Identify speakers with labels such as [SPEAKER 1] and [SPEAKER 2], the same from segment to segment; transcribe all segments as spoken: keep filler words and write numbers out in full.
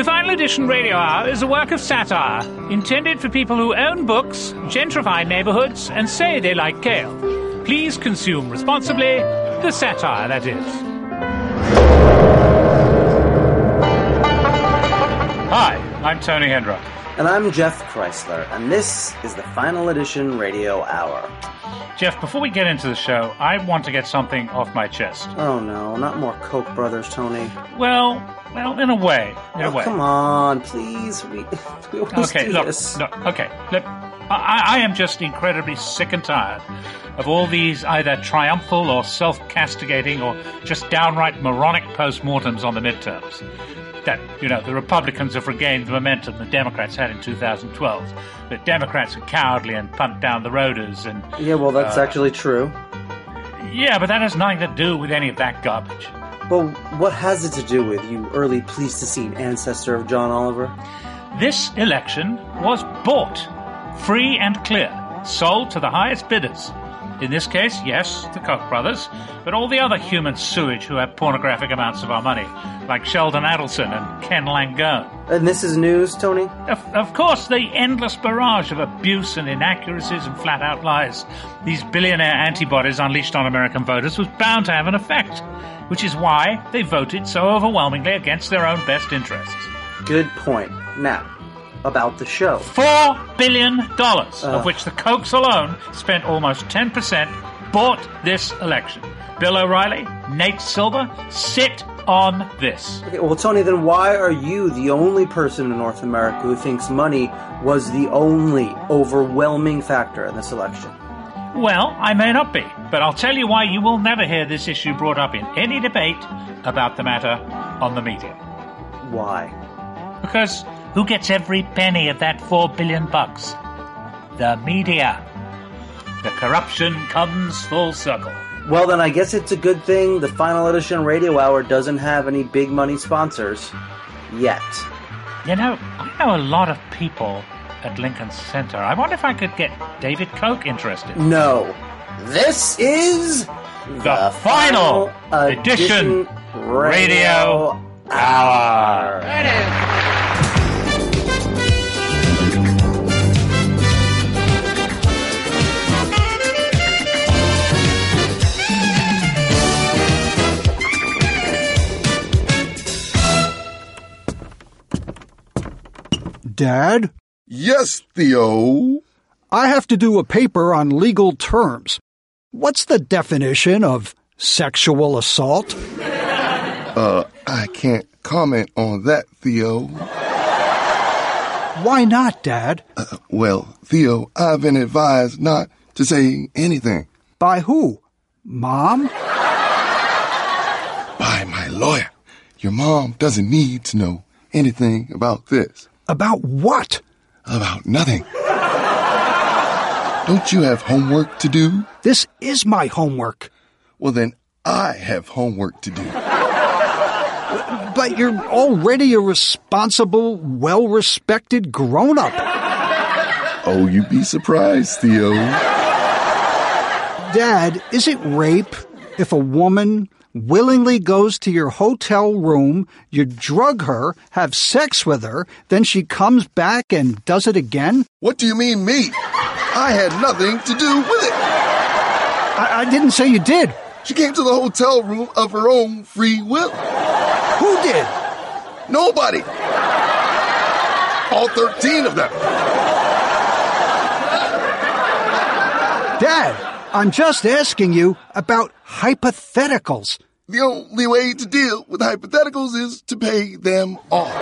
[SPEAKER 1] The Final Edition Radio Hour is a work of satire intended for people who own books, gentrify neighborhoods, and say they like kale. Please consume responsibly, the satire, that is. Hi, I'm Tony Hendra.
[SPEAKER 2] And I'm Jeff Chrysler, and this is the Final Edition Radio Hour.
[SPEAKER 1] Jeff, before we get into the show, I want to get something off my chest.
[SPEAKER 2] Oh no, not more Koch brothers, Tony.
[SPEAKER 1] Well, well, in a way, in
[SPEAKER 2] oh,
[SPEAKER 1] a way.
[SPEAKER 2] Come on, please. We, we always
[SPEAKER 1] okay,
[SPEAKER 2] do
[SPEAKER 1] look,
[SPEAKER 2] this.
[SPEAKER 1] look, okay, look. I, I am just incredibly sick and tired of all these either triumphal or self-castigating or just downright moronic post-mortems on the midterms. That, you know, the Republicans have regained the momentum the Democrats had in two thousand twelve. The Democrats are cowardly and punt down the roaders and...
[SPEAKER 2] Yeah, well, that's
[SPEAKER 1] uh,
[SPEAKER 2] actually true.
[SPEAKER 1] Yeah, but that has nothing to do with any of that garbage.
[SPEAKER 2] Well, what has it to do with, you early Pleistocene ancestor of John Oliver?
[SPEAKER 1] This election was bought, free and clear, sold to the highest bidders. In this case, yes, the Koch brothers, but all the other human sewage who have pornographic amounts of our money, like Sheldon Adelson and Ken Langone.
[SPEAKER 2] And this is news, Tony?
[SPEAKER 1] Of, of course, the endless barrage of abuse and inaccuracies and flat-out lies, these billionaire antibodies unleashed on American voters, was bound to have an effect, which is why they voted so overwhelmingly against their own best interests.
[SPEAKER 2] Good point. Now, about the show.
[SPEAKER 1] Four billion dollars,
[SPEAKER 2] uh.
[SPEAKER 1] of which the Kochs alone spent almost ten percent, bought this election. Bill O'Reilly, Nate Silver, sit on this.
[SPEAKER 2] Okay, well, Tony, then why are you the only person in North America who thinks money was the only overwhelming factor in this election?
[SPEAKER 1] Well, I may not be, but I'll tell you why you will never hear this issue brought up in any debate about the matter on the media.
[SPEAKER 2] Why?
[SPEAKER 1] Because who gets every penny of that four billion bucks? The media. The corruption comes full circle.
[SPEAKER 2] Well, then I guess it's a good thing the Final Edition Radio Hour doesn't have any big money sponsors. Yet.
[SPEAKER 1] You know, I know a lot of people at Lincoln Center. I wonder if I could get David Koch interested.
[SPEAKER 2] No. This is
[SPEAKER 1] the,
[SPEAKER 2] the
[SPEAKER 1] Final,
[SPEAKER 2] Final
[SPEAKER 1] Edition,
[SPEAKER 2] Edition
[SPEAKER 1] Radio, Radio Hour.
[SPEAKER 2] Hour.
[SPEAKER 3] Dad?
[SPEAKER 4] Yes, Theo?
[SPEAKER 3] I have to do a paper on legal terms. What's the definition of sexual assault?
[SPEAKER 4] Uh, I can't comment on that, Theo.
[SPEAKER 3] Why not, Dad?
[SPEAKER 4] Uh, well, Theo, I've been advised not to say anything.
[SPEAKER 3] By who? Mom?
[SPEAKER 4] By my lawyer. Your mom doesn't need to know anything about this.
[SPEAKER 3] About what?
[SPEAKER 4] About nothing. Don't you have homework to do?
[SPEAKER 3] This is my homework.
[SPEAKER 4] Well, then I have homework to do.
[SPEAKER 3] But you're already a responsible, well-respected grown-up.
[SPEAKER 4] Oh, you'd be surprised, Theo.
[SPEAKER 3] Dad, is it rape if a woman willingly goes to your hotel room, you drug her, have sex with her, then she comes back and does it again?
[SPEAKER 4] What do you mean, me? I had nothing to do with it.
[SPEAKER 3] I, I didn't say you did.
[SPEAKER 4] She came to the hotel room of her own free will.
[SPEAKER 3] Who did?
[SPEAKER 4] Nobody. All thirteen of them.
[SPEAKER 3] Dad, I'm just asking you about hypotheticals.
[SPEAKER 4] The only way to deal with hypotheticals is to pay them off.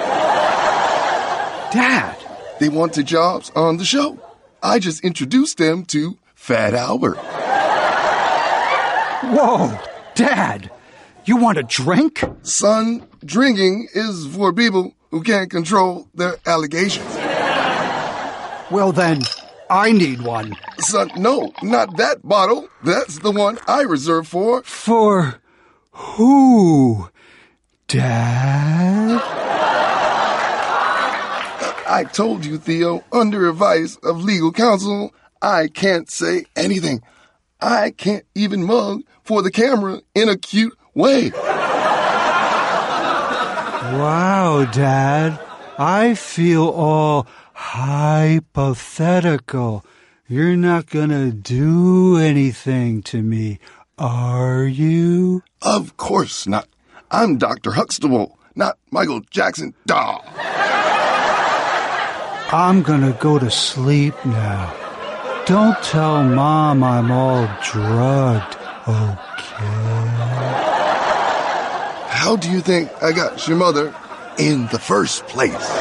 [SPEAKER 3] Dad.
[SPEAKER 4] They wanted jobs on the show. I just introduced them to Fat Albert.
[SPEAKER 3] Whoa, Dad. You want a drink?
[SPEAKER 4] Son, drinking is for people who can't control their allegations.
[SPEAKER 3] Well then, I need one.
[SPEAKER 4] Son, no, not that bottle. That's the one I reserved for...
[SPEAKER 3] For who, Dad?
[SPEAKER 4] I told you, Theo, under advice of legal counsel, I can't say anything. I can't even mug for the camera in a cute way.
[SPEAKER 3] Wow, Dad. I feel all hypothetical. You're not gonna do anything to me, are you?
[SPEAKER 4] Of course not. I'm Doctor Huxtable, not Michael Jackson. Duh.
[SPEAKER 3] I'm gonna go to sleep now. Don't tell Mom I'm all drugged, okay?
[SPEAKER 4] How do you think I got your mother in the first place?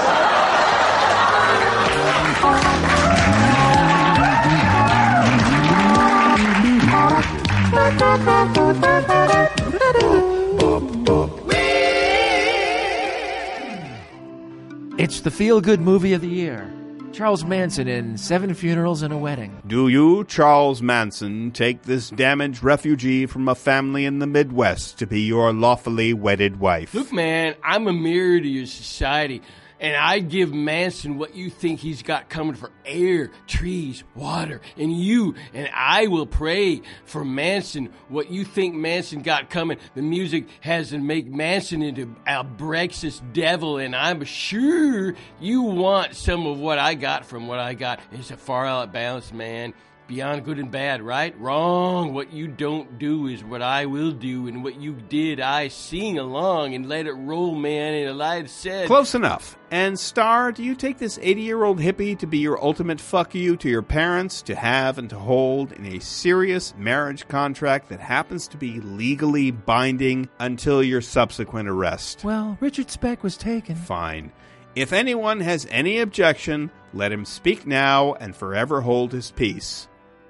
[SPEAKER 5] It's the feel-good movie of the year. Charles Manson in Seven Funerals and a Wedding.
[SPEAKER 6] Do you, Charles Manson, take this damaged refugee from a family in the Midwest to be your lawfully wedded wife?
[SPEAKER 7] Look, man, I'm a mirror to your society, and I give Manson what you think he's got coming for air, trees, water, and you, and I will pray for Manson what you think Manson got coming. The music has to make Manson into a Brexit devil, and I'm sure you want some of what I got from what I got. It's a far out balance, man. Beyond good and bad, right? Wrong. What you don't do is what I will do, and what you did, I sing along and let it roll, man, and Elias said...
[SPEAKER 6] Close enough. And Star, do you take this eighty-year-old hippie to be your ultimate fuck you to your parents, to have and to hold in a serious marriage contract that happens to be legally binding until your subsequent arrest?
[SPEAKER 5] Well, Richard Speck was taken.
[SPEAKER 6] Fine. If anyone has any objection, let him speak now and forever hold his peace.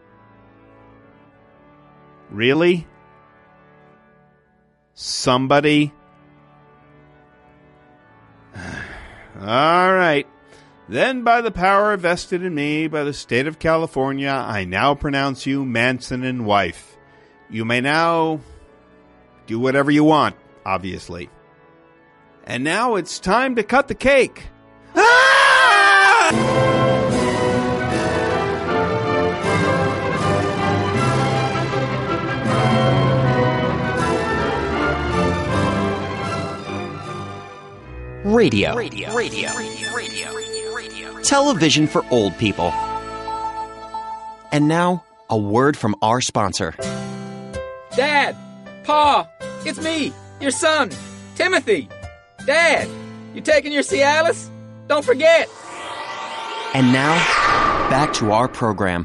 [SPEAKER 6] Really? Somebody? All right. Then by the power vested in me by the state of California, I now pronounce you Manson and wife. You may now do whatever you want, obviously. And now it's time to cut the cake. Ah!
[SPEAKER 8] Radio. Radio. Radio. Radio. Radio. Radio. Television for old people. And now, a word from our sponsor.
[SPEAKER 9] Dad! Pa! It's me, your son, Timothy! Dad! You taking your Cialis? Don't forget!
[SPEAKER 8] And now, back to our program.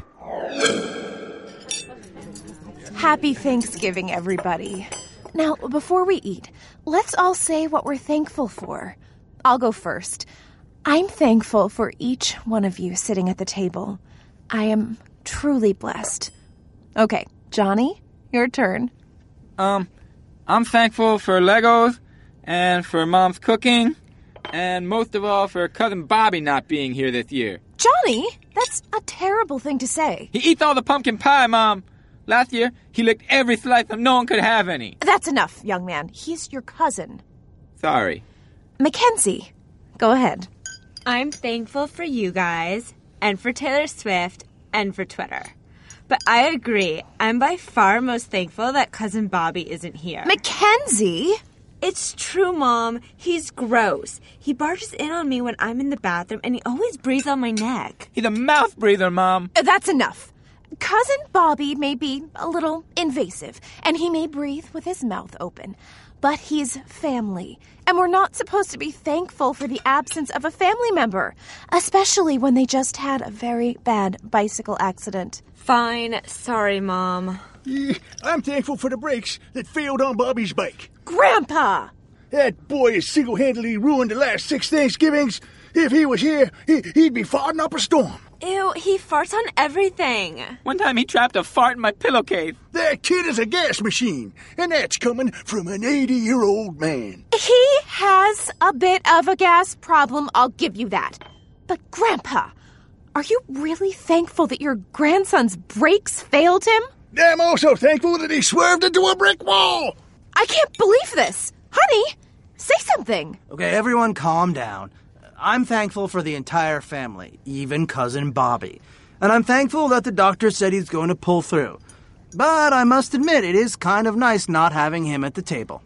[SPEAKER 10] Happy Thanksgiving, everybody. Now, before we eat, let's all say what we're thankful for. I'll go first. I'm thankful for each one of you sitting at the table. I am truly blessed. Okay, Johnny, your turn.
[SPEAKER 9] Um, I'm thankful for Legos and for Mom's cooking and most of all for Cousin Bobby not being here this year.
[SPEAKER 10] Johnny, that's a terrible thing to say.
[SPEAKER 9] He eats all the pumpkin pie, Mom. Last year, he licked every slice and no one could have any.
[SPEAKER 10] That's enough, young man. He's your cousin.
[SPEAKER 9] Sorry.
[SPEAKER 10] Mackenzie, go ahead.
[SPEAKER 11] I'm thankful for you guys, and for Taylor Swift, and for Twitter. But I agree, I'm by far most thankful that Cousin Bobby isn't here.
[SPEAKER 10] Mackenzie?
[SPEAKER 11] It's true, Mom. He's gross. He barges in on me when I'm in the bathroom, and he always breathes on my neck.
[SPEAKER 9] He's a mouth breather, Mom.
[SPEAKER 10] That's enough. Cousin Bobby may be a little invasive, and he may breathe with his mouth open. But he's family, and we're not supposed to be thankful for the absence of a family member, especially when they just had a very bad bicycle accident.
[SPEAKER 11] Fine. Sorry, Mom.
[SPEAKER 12] Yeah, I'm thankful for the brakes that failed on Bobby's bike.
[SPEAKER 10] Grandpa!
[SPEAKER 12] That boy has single-handedly ruined the last six Thanksgivings. If he was here, he, he'd be farting up a storm.
[SPEAKER 11] Ew, he farts on everything.
[SPEAKER 9] One time he trapped a fart in my pillowcase.
[SPEAKER 12] That kid is a gas machine, and that's coming from an eighty-year-old man.
[SPEAKER 10] He has a bit of a gas problem, I'll give you that. But, Grandpa, are you really thankful that your grandson's brakes failed him?
[SPEAKER 12] I'm also thankful that he swerved into a brick wall.
[SPEAKER 10] I can't believe this. Honey, say something.
[SPEAKER 2] Okay, everyone calm down. I'm thankful for the entire family, even Cousin Bobby. And I'm thankful that the doctor said he's going to pull through. But I must admit, it is kind of nice not having him at the table.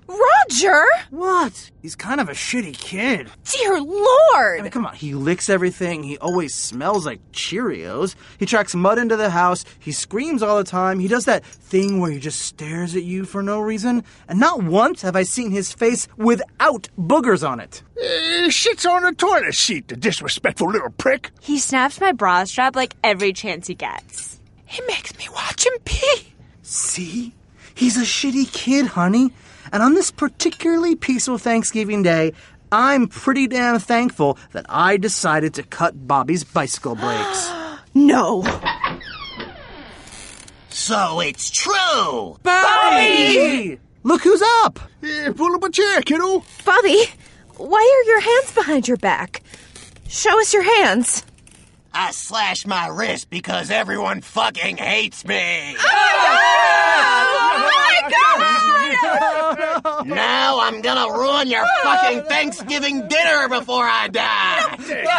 [SPEAKER 10] Roger!
[SPEAKER 2] What? He's kind of a shitty kid.
[SPEAKER 10] Dear Lord!
[SPEAKER 2] I mean, come on. He licks everything. He always smells like Cheerios. He tracks mud into the house. He screams all the time. He does that thing where he just stares at you for no reason. And not once have I seen his face without boogers on it.
[SPEAKER 12] He shits on the toilet seat, the disrespectful little prick.
[SPEAKER 11] He snaps my bra strap like every chance he gets.
[SPEAKER 10] He makes me watch him pee.
[SPEAKER 2] See? He's a shitty kid, honey. And on this particularly peaceful Thanksgiving Day, I'm pretty damn thankful that I decided to cut Bobby's bicycle brakes.
[SPEAKER 10] No.
[SPEAKER 13] So it's true.
[SPEAKER 2] Bobby! Look who's up.
[SPEAKER 12] Yeah, pull up a chair, kiddo.
[SPEAKER 10] Bobby, why are your hands behind your back? Show us your hands.
[SPEAKER 13] I slashed my wrist because everyone fucking hates me.
[SPEAKER 10] Oh my God!
[SPEAKER 13] Now I'm gonna ruin your fucking Thanksgiving dinner before I die.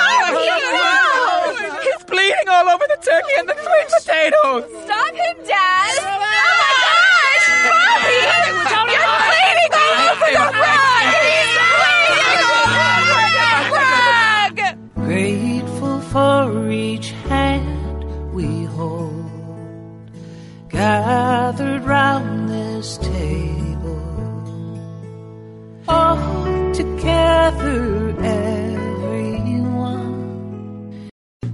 [SPEAKER 9] No! He's bleeding all over the turkey and the sweet potatoes.
[SPEAKER 10] Stop him, Dad! Oh my gosh! Bobby! You're bleeding all over the rug! He's bleeding all over the rug!
[SPEAKER 14] Grateful for each hand we hold, gathered round this table, all together, everyone.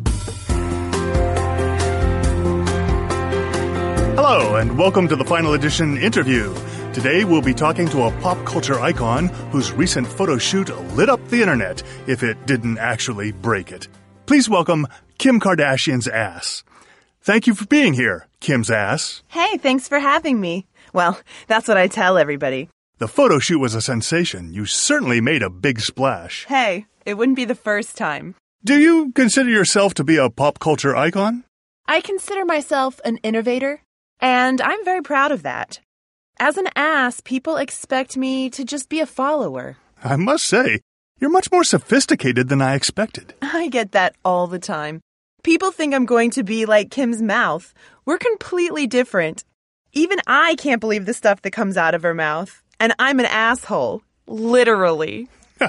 [SPEAKER 15] Hello, and welcome to the Final Edition interview. Today we'll be talking to a pop culture icon whose recent photo shoot lit up the internet, if it didn't actually break it. Please welcome Kim Kardashian's ass. Thank you for being here, Kim's ass.
[SPEAKER 16] Hey, thanks for having me. Well, that's what I tell everybody.
[SPEAKER 15] The photo shoot was a sensation. You certainly made a big splash.
[SPEAKER 16] Hey, it wouldn't be the first time.
[SPEAKER 15] Do you consider yourself to be a pop culture icon?
[SPEAKER 16] I consider myself an innovator, and I'm very proud of that. As an ass, people expect me to just be a follower.
[SPEAKER 15] I must say, you're much more sophisticated than I expected.
[SPEAKER 16] I get that all the time. People think I'm going to be like Kim's mouth. We're completely different. Even I can't believe the stuff that comes out of her mouth. And I'm an asshole. Literally.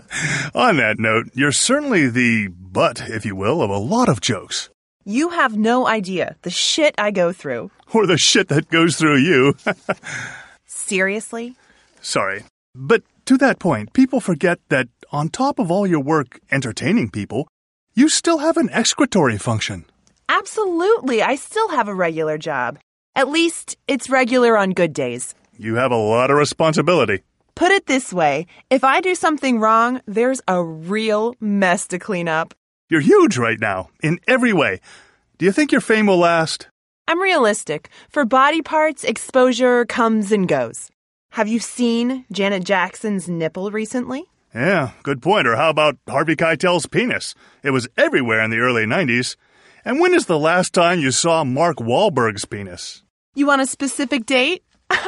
[SPEAKER 15] On that note, you're certainly the butt, if you will, of a lot of jokes.
[SPEAKER 16] You have no idea the shit I go through.
[SPEAKER 15] Or the shit that goes through you.
[SPEAKER 16] Seriously?
[SPEAKER 15] Sorry. But to that point, people forget that on top of all your work entertaining people, you still have an excretory function.
[SPEAKER 16] Absolutely. I still have a regular job. At least it's regular on good days.
[SPEAKER 15] You have a lot of responsibility.
[SPEAKER 16] Put it this way. If I do something wrong, there's a real mess to clean up.
[SPEAKER 15] You're huge right now, in every way. Do you think your fame will last?
[SPEAKER 16] I'm realistic. For body parts, exposure comes and goes. Have you seen Janet Jackson's nipple recently?
[SPEAKER 15] Yeah, good point. Or how about Harvey Keitel's penis? It was everywhere in the early nineties. And when is the last time you saw Mark Wahlberg's penis?
[SPEAKER 16] You want a specific date?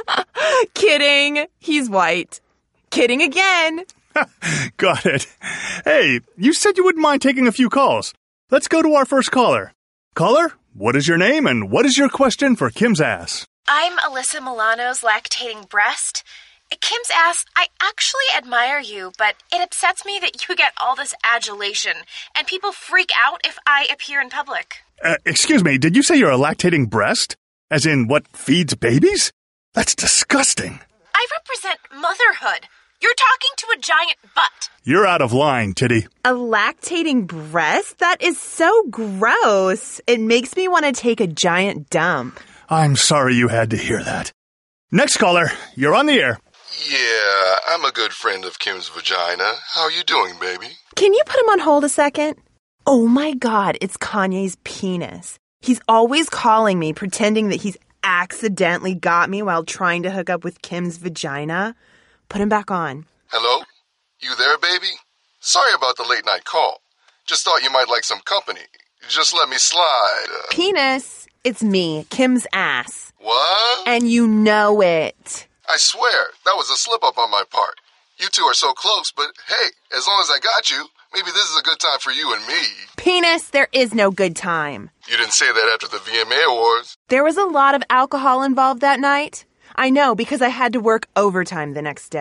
[SPEAKER 16] Kidding. He's white. Kidding again.
[SPEAKER 15] Got it. Hey, you said you wouldn't mind taking a few calls. Let's go to our first caller. Caller, what is your name and what is your question for Kim's ass?
[SPEAKER 10] I'm Alyssa Milano's lactating breast. Kim's ass, I actually admire you, but it upsets me that you get all this adulation, and people freak out if I appear in public.
[SPEAKER 15] Uh, excuse me, did you say you're a lactating breast? As in what feeds babies? That's disgusting.
[SPEAKER 10] I represent motherhood. You're talking to a giant butt.
[SPEAKER 15] You're out of line, Titty.
[SPEAKER 16] A lactating breast? That is so gross. It makes me want to take a giant dump.
[SPEAKER 15] I'm sorry you had to hear that. Next caller, you're on the air.
[SPEAKER 4] Yeah, I'm a good friend of Kim's vagina. How are you doing, baby?
[SPEAKER 16] Can you put him on hold a second? Oh my God, it's Kanye's penis. He's always calling me, pretending that he's accidentally got me while trying to hook up with Kim's vagina. Put him back on.
[SPEAKER 4] Hello? You there, baby? Sorry about the late night call. Just thought you might like some company. Just let me slide. Uh...
[SPEAKER 16] Penis, it's me, Kim's ass.
[SPEAKER 4] What?
[SPEAKER 16] And you know it.
[SPEAKER 4] I swear, that was a slip-up on my part. You two are so close, but hey, as long as I got you, maybe this is a good time for you and me.
[SPEAKER 16] Penis, there is no good time.
[SPEAKER 4] You didn't say that after the V M A Awards.
[SPEAKER 16] There was a lot of alcohol involved that night. I know, because I had to work overtime the next day.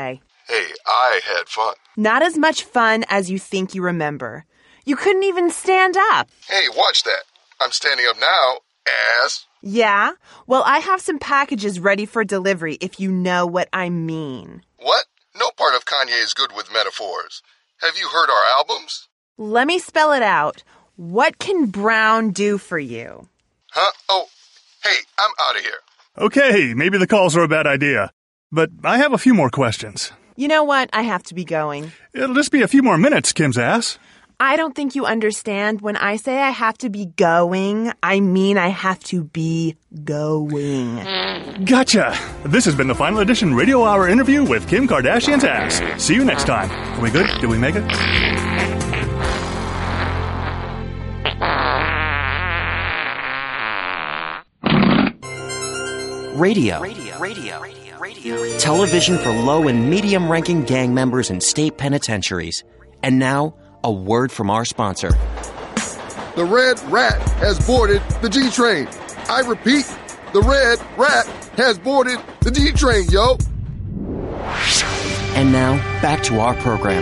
[SPEAKER 4] Hey, I had fun.
[SPEAKER 16] Not as much fun as you think you remember. You couldn't even stand up.
[SPEAKER 4] Hey, watch that. I'm standing up now, ass.
[SPEAKER 16] Yeah? Well, I have some packages ready for delivery if you know what I mean.
[SPEAKER 4] What? No part of Kanye is good with metaphors. Have you heard our albums?
[SPEAKER 16] Let me spell it out. What can Brown do for you?
[SPEAKER 4] Huh? Oh, hey, I'm out of here.
[SPEAKER 15] Okay, maybe the calls are a bad idea. But I have a few more questions.
[SPEAKER 16] You know what? I have to be going.
[SPEAKER 15] It'll just be a few more minutes, Kim's ass.
[SPEAKER 16] I don't think you understand. When I say I have to be going, I mean I have to be going.
[SPEAKER 15] Gotcha. This has been the Final Edition Radio Hour interview with Kim Kardashian's ass. See you next time. Are we good? Did we make it?
[SPEAKER 8] Radio. Radio. Radio. Radio. Television for low and medium ranking gang members in state penitentiaries. And now, a word from our sponsor.
[SPEAKER 4] The Red Rat has boarded the G train. I repeat, the Red Rat has boarded the G train, yo.
[SPEAKER 8] And now, back to our program.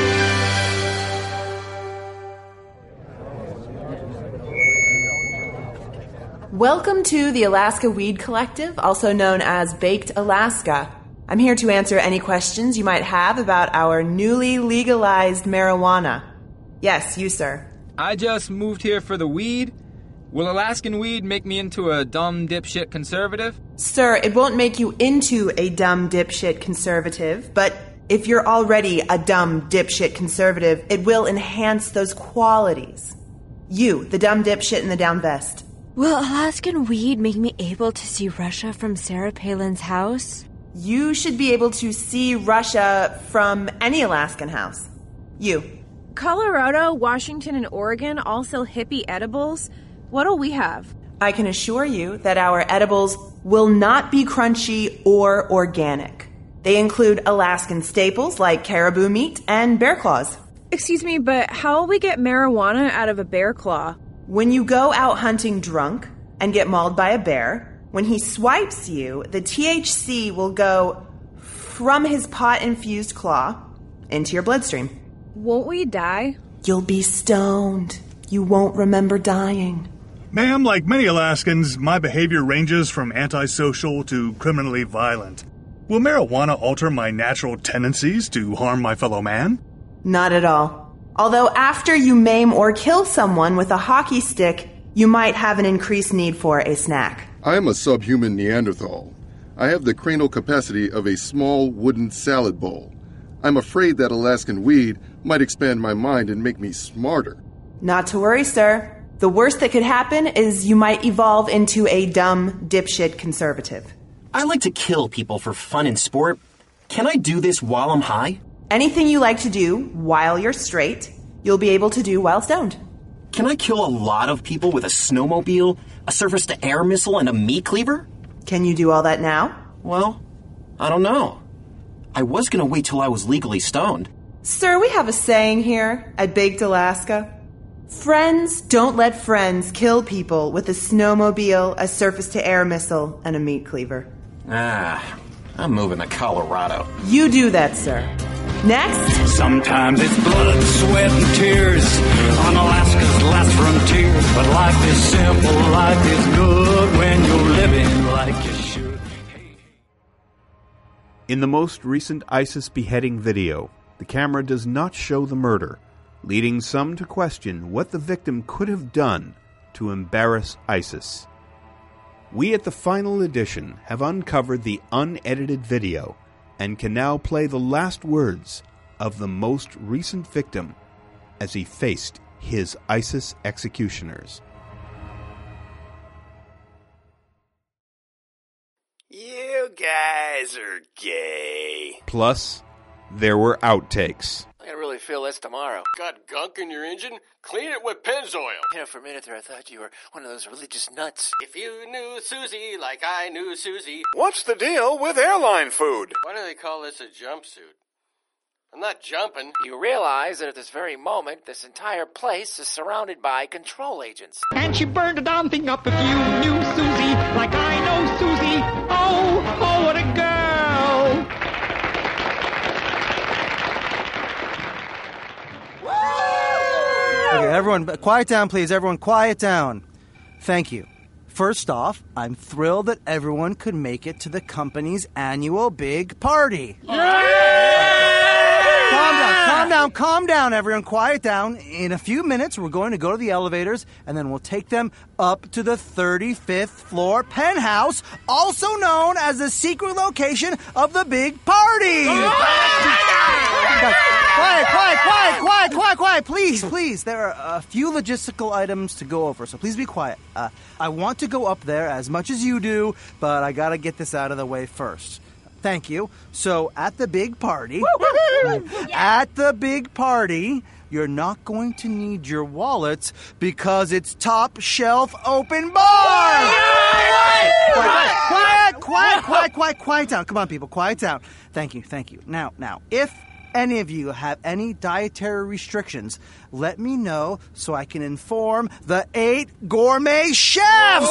[SPEAKER 16] Welcome to the Alaska Weed Collective, also known as Baked Alaska. I'm here to answer any questions you might have about our newly legalized marijuana. Yes, you, sir.
[SPEAKER 9] I just moved here for the weed. Will Alaskan weed make me into a dumb dipshit conservative?
[SPEAKER 16] Sir, it won't make you into a dumb dipshit conservative, but if you're already a dumb dipshit conservative, it will enhance those qualities. You, the dumb dipshit in the down vest.
[SPEAKER 11] Will Alaskan weed make me able to see Russia from Sarah Palin's house?
[SPEAKER 16] You should be able to see Russia from any Alaskan house. You.
[SPEAKER 10] Colorado, Washington, and Oregon all sell hippie edibles. What'll we have?
[SPEAKER 16] I can assure you that our edibles will not be crunchy or organic. They include Alaskan staples like caribou meat and bear claws.
[SPEAKER 10] Excuse me, but how will we get marijuana out of a bear claw?
[SPEAKER 16] When you go out hunting drunk and get mauled by a bear, when he swipes you, the T H C will go from his pot-infused claw into your bloodstream.
[SPEAKER 10] Won't we die?
[SPEAKER 16] You'll be stoned. You won't remember dying.
[SPEAKER 15] Ma'am, like many Alaskans, my behavior ranges from antisocial to criminally violent. Will marijuana alter my natural tendencies to harm my fellow man?
[SPEAKER 16] Not at all. Although after you maim or kill someone with a hockey stick, you might have an increased need for a snack.
[SPEAKER 4] I am a subhuman Neanderthal. I have the cranial capacity of a small wooden salad bowl. I'm afraid that Alaskan weed might expand my mind and make me smarter.
[SPEAKER 16] Not to worry, sir. The worst that could happen is you might evolve into a dumb, dipshit conservative.
[SPEAKER 8] I like to kill people for fun and sport. Can I do this while I'm high?
[SPEAKER 16] Anything you like to do while you're straight, you'll be able to do while stoned.
[SPEAKER 8] Can I kill a lot of people with a snowmobile, a surface-to-air missile, and a meat cleaver?
[SPEAKER 16] Can you do all that now?
[SPEAKER 8] Well, I don't know. I was going to wait till I was legally stoned.
[SPEAKER 16] Sir, we have a saying here at Baked Alaska. Friends don't let friends kill people with a snowmobile, a surface-to-air missile, and a meat cleaver.
[SPEAKER 8] Ah, I'm moving to Colorado.
[SPEAKER 16] You do that, sir. Next.
[SPEAKER 17] Sometimes it's blood, sweat, and tears on Alaska's last frontier. But life is simple, life is good when you're living like you should.
[SPEAKER 6] In the most recent ISIS beheading video, the camera does not show the murder, leading some to question what the victim could have done to embarrass ISIS. We at the Final Edition have uncovered the unedited video and can now play the last words of the most recent victim as he faced his ISIS executioners.
[SPEAKER 18] You guys are gay.
[SPEAKER 6] Plus, there were outtakes.
[SPEAKER 5] I really feel this tomorrow.
[SPEAKER 7] Got gunk in your engine? Clean it with Pennzoil.
[SPEAKER 5] You know, for a minute there I thought you were one of those religious nuts.
[SPEAKER 7] If you knew Susie like I knew Susie.
[SPEAKER 18] What's the deal with airline food?
[SPEAKER 7] Why do they call this a jumpsuit? I'm not jumping.
[SPEAKER 5] You realize that at this very moment, this entire place is surrounded by control agents.
[SPEAKER 14] And she burned the darn thing up if you knew Susie like I know Susie. Oh, oh, what a girl.
[SPEAKER 2] Okay, everyone, quiet down, please. Everyone, quiet down. Thank you. First off, I'm thrilled that everyone could make it to the company's annual big party. Calm down, calm down, calm down, everyone. Quiet down. In a few minutes, we're going to go to the elevators, and then we'll take them up to the thirty-fifth floor penthouse, also known as the secret location of the big party. Quiet, quiet, quiet, quiet, quiet, quiet. Please, please. There are a few logistical items to go over, so please be quiet. Uh, I want to go up there as much as you do, but I gotta get this out of the way first. Thank you. So, at the big party, at the big party, you're not going to need your wallets because it's top shelf open bar. Quiet, quiet, quiet, quiet, quiet, quiet down. Come on, people, quiet down. Thank you, thank you. Now, now, if any of you have any dietary restrictions, let me know so I can inform the eight gourmet chefs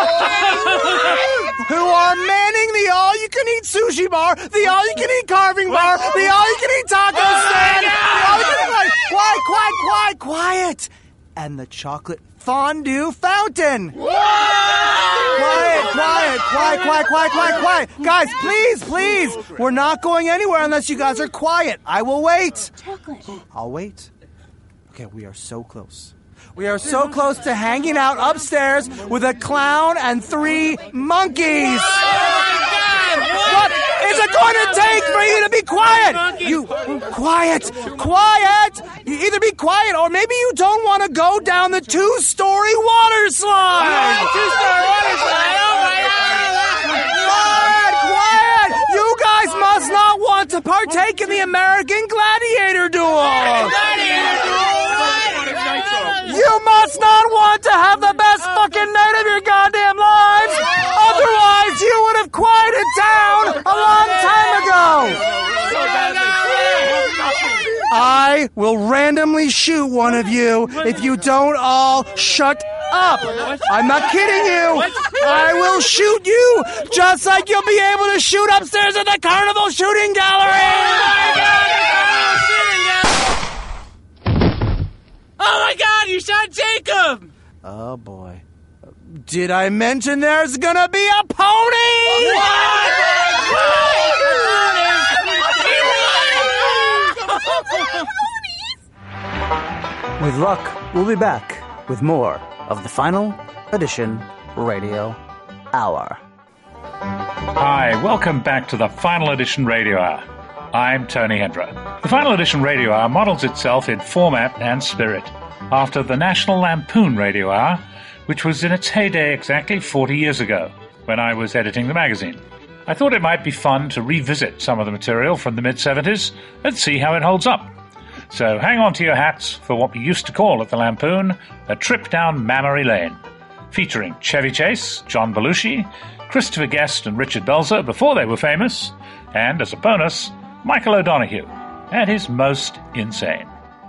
[SPEAKER 2] who are manning the all-you-can-eat sushi bar, the all-you-can-eat carving bar, the all-you-can-eat taco stand, the all-you-can-eat... Quiet, quiet, quiet, quiet! And the chocolate fondue fountain. Quiet, quiet, quiet, quiet, quiet, quiet, quiet. Guys, please, please. We're not going anywhere unless you guys are quiet. I will wait.
[SPEAKER 10] Chocolate.
[SPEAKER 2] I'll wait. Okay, we are so close. We are so close to hanging out upstairs with a clown and three monkeys. What is it going to take for you to be quiet? You, quiet, quiet. You either be quiet or maybe you don't want to go down the two-story water slide. Two-story water slide. Oh my God! Quiet, quiet. You guys must not want to partake in the American Gladiator duel. Gladiator duel. You must not want to have the best fucking night of your goddamn lives. Otherwise, you would have quieted down a long time ago. I will randomly shoot one of you if you don't all shut up. I'm not kidding you. I will shoot you just like you'll be able to shoot upstairs at the Carnival Shooting Gallery.
[SPEAKER 19] Oh my God, you shot Jacob!
[SPEAKER 2] Oh boy. Did I mention there's gonna be a pony? With luck, we'll be back with more of the Final Edition Radio Hour.
[SPEAKER 1] Hi, welcome back to the Final Edition Radio Hour. I'm Tony Hendra. The Final Edition Radio Hour models itself in format and spirit after the National Lampoon Radio Hour, which was in its heyday exactly forty years ago, when I was editing the magazine. I thought it might be fun to revisit some of the material from the mid-seventies and see how it holds up. So hang on to your hats for what we used to call at the Lampoon a trip down Memory Lane, featuring Chevy Chase, John Belushi, Christopher Guest and Richard Belzer before they were famous, and, as a bonus, Michael O'Donoghue at his most insane.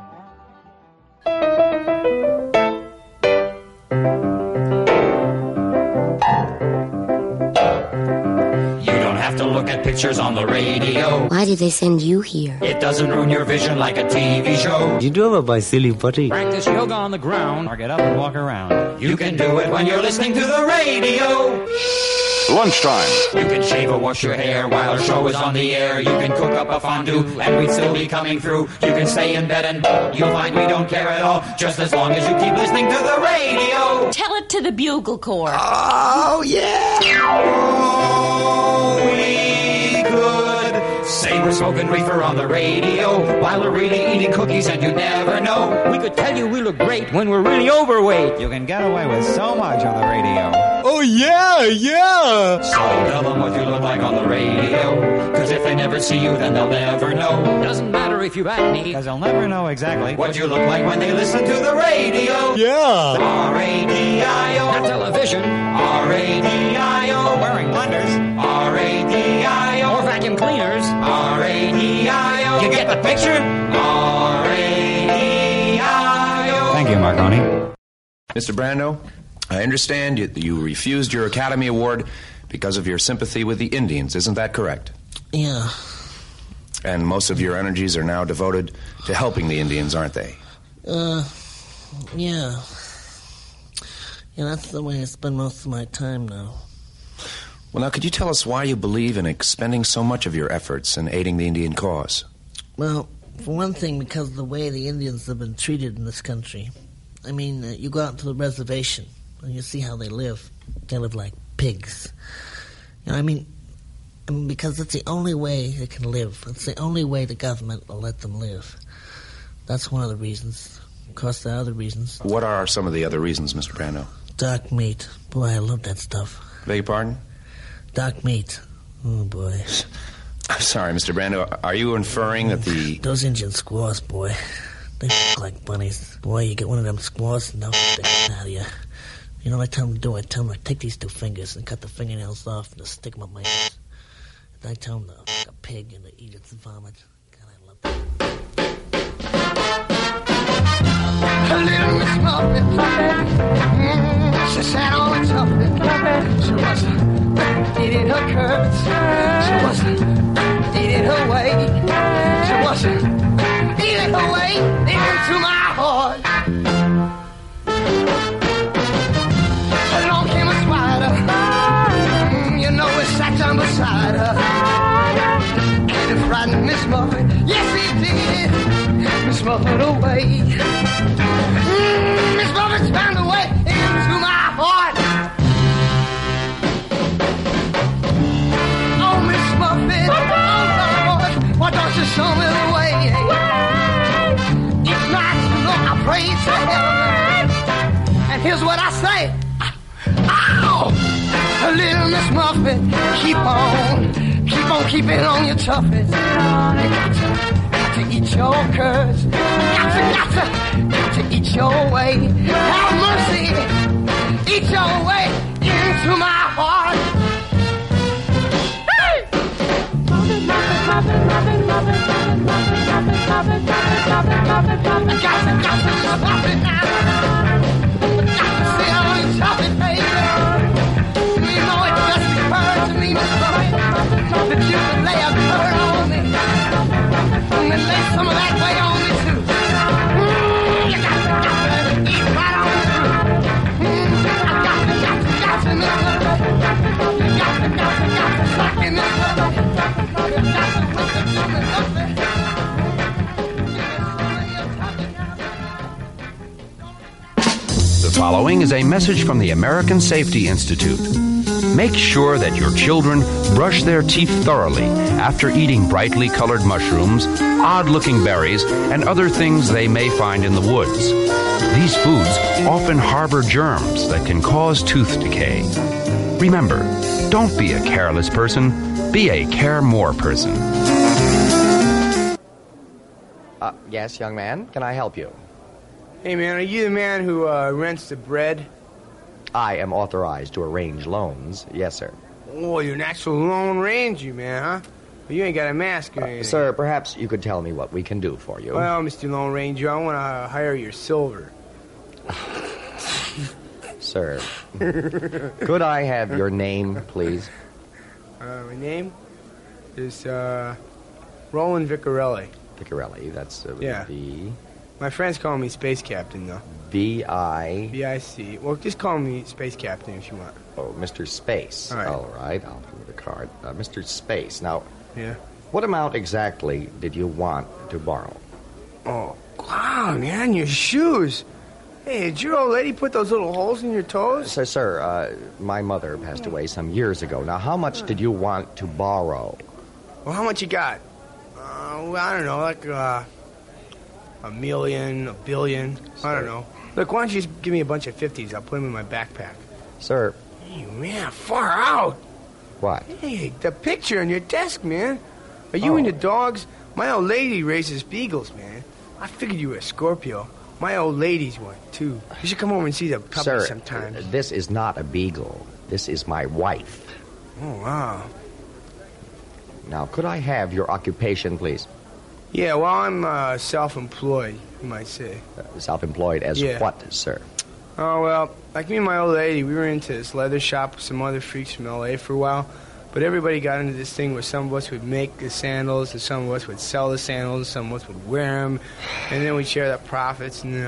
[SPEAKER 17] To look at pictures on the radio.
[SPEAKER 20] Why did they send you here?
[SPEAKER 17] It doesn't ruin your vision like a T V show.
[SPEAKER 20] You drove up by silly putty.
[SPEAKER 5] Practice yoga on the ground or get up and walk around.
[SPEAKER 17] You can do it when you're listening to the radio.
[SPEAKER 18] Lunchtime.
[SPEAKER 17] You can shave or wash your hair while our show is on the air. You can cook up a fondue and we'd still be coming through. You can stay in bed and you'll find we don't care at all, just as long as you keep listening to the radio.
[SPEAKER 20] Tell it to the Bugle Corps.
[SPEAKER 17] Oh, yeah. Oh, we could say we're smoking reefer on the radio while we're really eating cookies and you never know.
[SPEAKER 5] We could tell you we look great when we're really overweight. You can get away with so much on the radio.
[SPEAKER 17] Oh, yeah, yeah. So tell them what you look like on the radio, because if they never see you, then they'll never know.
[SPEAKER 5] Doesn't matter if you've acne, because they'll never know exactly
[SPEAKER 17] what you look like when they listen to the radio.
[SPEAKER 5] Yeah.
[SPEAKER 17] R A D I O.
[SPEAKER 5] Not television.
[SPEAKER 17] R A D I O.
[SPEAKER 5] Wearing blenders.
[SPEAKER 17] R A D I O.
[SPEAKER 5] Or vacuum cleaners.
[SPEAKER 17] R A D I O.
[SPEAKER 5] You get the picture?
[SPEAKER 17] R A D I O.
[SPEAKER 5] Thank you, Marconi.
[SPEAKER 21] Mister Brando, I understand you, you refused your Academy Award because of your sympathy with the Indians. Isn't that correct?
[SPEAKER 20] Yeah.
[SPEAKER 21] And most of your energies are now devoted to helping the Indians, aren't they?
[SPEAKER 20] Uh, Yeah. Yeah, that's the way I spend most of my time now.
[SPEAKER 21] Well, now, could you tell us why you believe in expending so much of your efforts in aiding the Indian cause?
[SPEAKER 20] Well, for one thing, because of the way the Indians have been treated in this country. I mean, uh, you go out to the reservation and you see how they live. They live like pigs. You know, I mean, I mean, because it's the only way they can live. It's the only way the government will let them live. That's one of the reasons. Of course, there are other reasons.
[SPEAKER 21] What are some of the other reasons, Mister Brando?
[SPEAKER 20] Dark meat. Boy, I love that stuff.
[SPEAKER 21] Beg your pardon?
[SPEAKER 20] Dark meat. Oh, boy.
[SPEAKER 21] I'm sorry, Mister Brando. Are you inferring that the...
[SPEAKER 20] Those Indian squaws, boy. They look like bunnies. Boy, you get one of them squaws and they'll stick it out of you. You know what I tell them to do? I tell them to take these two fingers and cut the fingernails off and just stick them up my ass. And I tell them to fuck a pig and to eat its vomit. God, I love that.
[SPEAKER 3] A little Miss Muffet, mm, she sat on a tuffet. She wasn't eating her curds. She wasn't eating her way. She wasn't eating her way into my heart. Along came a spider, mm, you know it sat down beside her. And it frightened Miss Muffet, yes it did. Miss Muffet away. Mm, Miss Muffet's found a way into my heart. Oh, Miss Muffet, oh Lord, why don't you show me the way? Each night, you know, I pray to heaven. And here's what I say. Ow! Little Miss Muffet, keep on, keep on keeping on your toughest. You got to, got to eat your curds. Got to, got to, got to eat your way. Have mercy, eat your way into my heart. Hey! Muffet, Muffet, Muffet, Muffet, Muffet, Muffet, Muffet, Muffet, Muffet, Muffet, Muffet, Muffet. Got to, got to stop it now. Got to sit on your toughest, baby. To me, Miss Muffet, that you could lay a bird on me, and then lay some of that way on me too. Mm, you got to, got to eat right on through. Mm, I got to, got to, got to, Miss Muffet. You got to, got to, got to slack in Miss Muffet. You got to put the two Miss Muffet.
[SPEAKER 22] The following is a message from the American Safety Institute. Make sure that your children brush their teeth thoroughly after eating brightly colored mushrooms, odd-looking berries, and other things they may find in the woods. These foods often harbor germs that can cause tooth decay. Remember, don't be a careless person, be a care more person.
[SPEAKER 23] Uh, yes, young man, can I help you?
[SPEAKER 24] Hey, man, are you the man who uh, rents the bread?
[SPEAKER 23] I am authorized to arrange loans. Yes, sir.
[SPEAKER 24] Oh, you're an actual Lone Ranger, man, huh? But you ain't got a mask or anything.
[SPEAKER 23] Uh, sir, perhaps you could tell me what we can do for you.
[SPEAKER 24] Well, Mister Lone Ranger, I want to hire your silver.
[SPEAKER 23] Sir, could I have your name, please?
[SPEAKER 24] Uh, my name is uh, Roland Vicarelli.
[SPEAKER 23] Vicarelli, that's uh,
[SPEAKER 24] yeah.
[SPEAKER 23] V.
[SPEAKER 24] My friends call me Space Captain, though.
[SPEAKER 23] V I
[SPEAKER 24] V I C. Well, just call me Space Captain if you want.
[SPEAKER 23] Oh, Mister Space.
[SPEAKER 24] All right.
[SPEAKER 23] All right, I'll give you the card. Uh, Mister Space, now,
[SPEAKER 24] yeah.
[SPEAKER 23] What amount exactly did you want to borrow?
[SPEAKER 24] Oh, wow, man, your shoes. Hey, did your old lady put those little holes in your toes?
[SPEAKER 23] Sir, sir, uh, my mother passed away some years ago. Now, how much did you want to borrow?
[SPEAKER 24] Well, how much you got? Uh, well, I don't know, like, uh... a million, a billion, sir. I don't know. Look, why don't you just give me a bunch of fifties? I'll put them in my backpack.
[SPEAKER 23] Sir.
[SPEAKER 24] Hey, man, far out.
[SPEAKER 23] What?
[SPEAKER 24] Hey, the picture on your desk, man. Are you
[SPEAKER 23] oh.
[SPEAKER 24] into dogs? My old lady raises beagles, man. I figured you were a Scorpio. My old lady's one, too. You should come over and see the puppy
[SPEAKER 23] Sir,
[SPEAKER 24] sometime.
[SPEAKER 23] Uh, this is not a beagle. This is my wife.
[SPEAKER 24] Oh, wow.
[SPEAKER 23] Now, could I have your occupation, please?
[SPEAKER 24] Yeah, well, I'm uh, self-employed, you might say.
[SPEAKER 23] Uh, self-employed as
[SPEAKER 24] yeah.
[SPEAKER 23] what, sir?
[SPEAKER 24] Oh, well, like me and my old lady, we were into this leather shop with some other freaks from L A for a while. But everybody got into this thing where some of us would make the sandals, and some of us would sell the sandals, and some of us would wear them. And then we'd share the profits. And uh,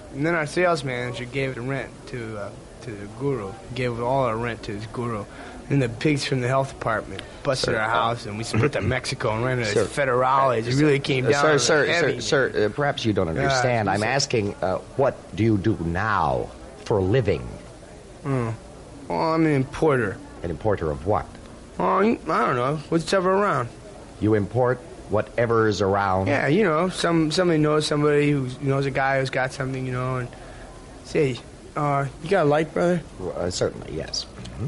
[SPEAKER 24] And then our sales manager gave the rent to uh, to the guru. Gave all our rent to his guru. And the pigs from the health department busted
[SPEAKER 23] Sir,
[SPEAKER 24] our house, and we split to Mexico and rented
[SPEAKER 23] Sir,
[SPEAKER 24] a Federales. It really came
[SPEAKER 23] Uh,
[SPEAKER 24] down
[SPEAKER 23] Sir,
[SPEAKER 24] to
[SPEAKER 23] sir,
[SPEAKER 24] heavy.
[SPEAKER 23] sir, sir, uh, perhaps you don't understand.
[SPEAKER 24] Uh,
[SPEAKER 23] I'm asking, uh, what do you do now for a living?
[SPEAKER 24] Mm. Well, I'm an importer.
[SPEAKER 23] An importer of what?
[SPEAKER 24] Oh, I don't know. What's ever around?
[SPEAKER 23] You import whatever is around?
[SPEAKER 24] Yeah, you know, some somebody knows somebody who knows a guy who's got something, you know, and say, uh, you got a light, brother?
[SPEAKER 23] Uh, certainly, yes. Mm-hmm.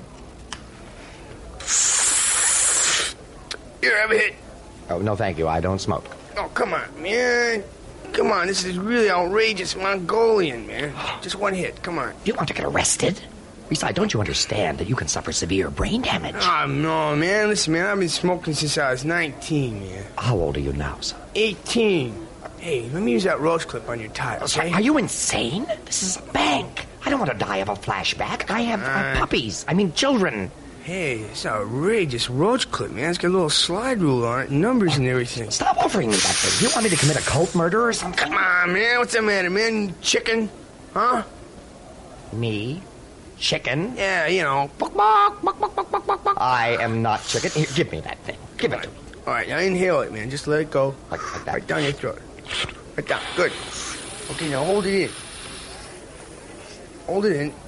[SPEAKER 24] Here, have a hit.
[SPEAKER 23] Oh, no, thank you. I don't smoke.
[SPEAKER 24] Oh, come on, man. Come on, this is really outrageous Mongolian, man. Just one hit, come on.
[SPEAKER 9] You want to get arrested? Besides, don't you understand that you can suffer severe brain damage?
[SPEAKER 24] Oh, no, man. Listen, man, I've been smoking since I was nineteen, man.
[SPEAKER 9] How old are you now, son?
[SPEAKER 24] eighteen. Hey, let me use that rose clip on your tie, okay?
[SPEAKER 9] Sorry, are you insane? This is a bank. I don't want to die of a flashback. I have uh, puppies. I mean, children.
[SPEAKER 24] Hey, it's outrageous roach clip, man. It's got a little slide rule on it, and numbers and everything.
[SPEAKER 9] Stop offering me that thing. You want me to commit a cult murder or something?
[SPEAKER 24] Come on, man. What's the matter, man? Chicken? Huh?
[SPEAKER 9] Me? Chicken?
[SPEAKER 24] Yeah, you know.
[SPEAKER 9] I am not chicken. Here, give me that thing. Give it to me.
[SPEAKER 24] All right, now inhale it, man. Just let it go.
[SPEAKER 9] Like, like that.
[SPEAKER 24] Right down your throat. Right down. Good. Okay, now hold it in. Hold it in.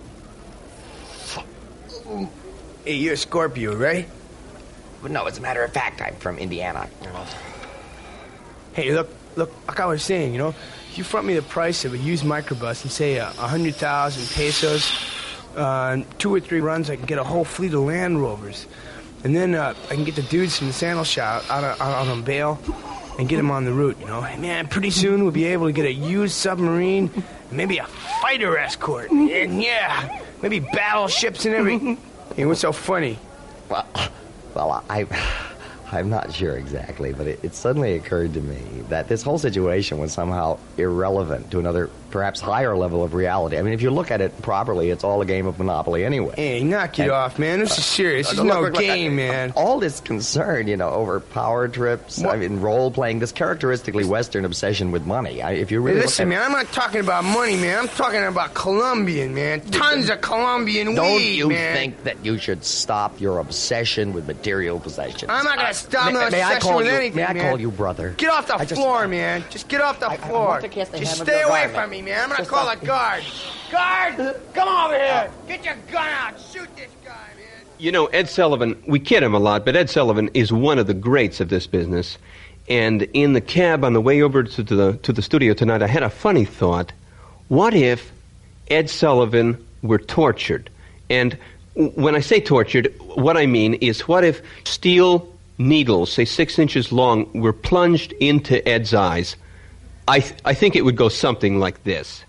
[SPEAKER 24] Hey, you're a Scorpio, right?
[SPEAKER 9] No, as a matter of fact, I'm from Indiana.
[SPEAKER 24] Hey, look, look, like I was saying, you know, if you front me the price of a used microbus and say a uh, hundred thousand pesos, uh, two or three runs, I can get a whole fleet of Land Rovers, and then uh, I can get the dudes from the sandal shop out, out, out on bail and get them on the route. You know, hey, man, pretty soon we'll be able to get a used submarine, and maybe a fighter escort, and yeah, maybe battleships and everything. Hey, what's so funny?
[SPEAKER 23] Well, well, I, I'm not sure exactly, but it, it suddenly occurred to me that this whole situation was somehow irrelevant to another, perhaps higher level of reality. I mean, if you look at it properly, it's all a game of Monopoly anyway.
[SPEAKER 24] Hey, knock it
[SPEAKER 23] and,
[SPEAKER 24] off, man. This uh, is serious. This is
[SPEAKER 23] look,
[SPEAKER 24] no
[SPEAKER 23] look, look,
[SPEAKER 24] game,
[SPEAKER 23] I,
[SPEAKER 24] man.
[SPEAKER 23] All this concern, you know, over power trips, what? I mean, role-playing, this characteristically Western obsession with money. I, if you really
[SPEAKER 24] hey, listen,
[SPEAKER 23] look at,
[SPEAKER 24] man, I'm not talking about money, man. I'm talking about Colombian, man. Tons of Colombian
[SPEAKER 23] don't
[SPEAKER 24] weed,
[SPEAKER 23] you
[SPEAKER 24] man.
[SPEAKER 23] think that you should stop your obsession with material possessions?
[SPEAKER 24] I'm not going to stop
[SPEAKER 23] may,
[SPEAKER 24] no
[SPEAKER 23] may
[SPEAKER 24] obsession
[SPEAKER 23] I call
[SPEAKER 24] with
[SPEAKER 23] you,
[SPEAKER 24] anything,
[SPEAKER 23] May I
[SPEAKER 24] man.
[SPEAKER 23] call you brother?
[SPEAKER 24] Get off the
[SPEAKER 23] I just,
[SPEAKER 24] floor, man. Just get off the
[SPEAKER 23] I,
[SPEAKER 24] floor.
[SPEAKER 23] I want to kiss the
[SPEAKER 24] just
[SPEAKER 23] hem of
[SPEAKER 24] stay
[SPEAKER 23] your
[SPEAKER 24] away
[SPEAKER 23] garment.
[SPEAKER 24] from me, man. I'm going to
[SPEAKER 23] Just
[SPEAKER 24] call
[SPEAKER 23] stop.
[SPEAKER 24] a guard. Guard, come over here. Get your gun out. Shoot this guy, man.
[SPEAKER 11] You know, Ed Sullivan, we kid him a lot, but Ed Sullivan is one of the greats of this business. And in the cab on the way over to the to the studio tonight, I had a funny thought. What if Ed Sullivan were tortured? And when I say tortured, what I mean is, what if steel needles, say six inches long, were plunged into Ed's eyes? I th- I think it would go something like this.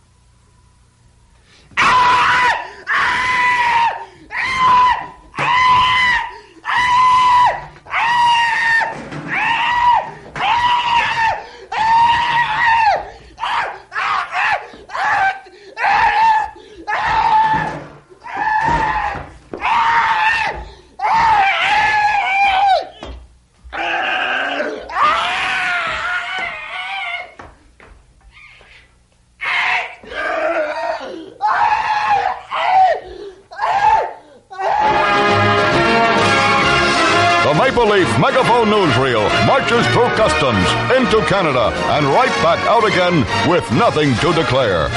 [SPEAKER 12] Maple Leaf Megaphone Newsreel marches through customs, into Canada, and right back out again with nothing to declare.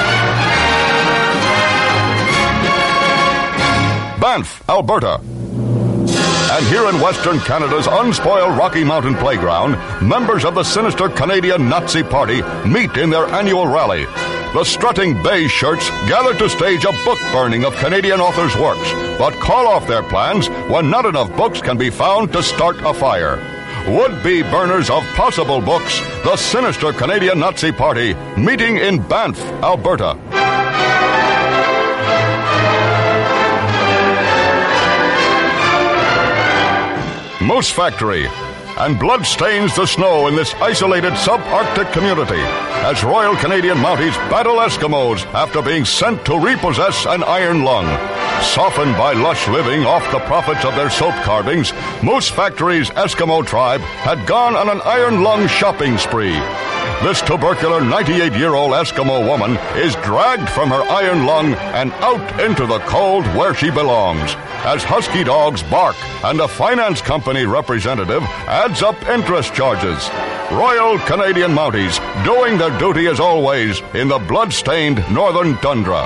[SPEAKER 12] Banff, Alberta. And here in Western Canada's unspoiled Rocky Mountain playground, members of the sinister Canadian Nazi Party meet in their annual rally. The strutting beige shirts gather to stage a book burning of Canadian authors' works, but call off their plans when not enough books can be found to start a fire. Would-be burners of possible books, the sinister Canadian Nazi Party, meeting in Banff, Alberta. Moose Factory. And blood stains the snow in this isolated subarctic community as Royal Canadian Mounties battle Eskimos after being sent to repossess an iron lung. Softened by lush living off the profits of their soap carvings, Moose Factory's Eskimo tribe had gone on an iron lung shopping spree. this tubercular ninety-eight-year-old Eskimo woman is dragged from her iron lung and out into the cold where she belongs, as husky dogs bark and a finance company representative adds up interest charges. Royal Canadian Mounties, doing their duty as always in the blood-stained northern tundra.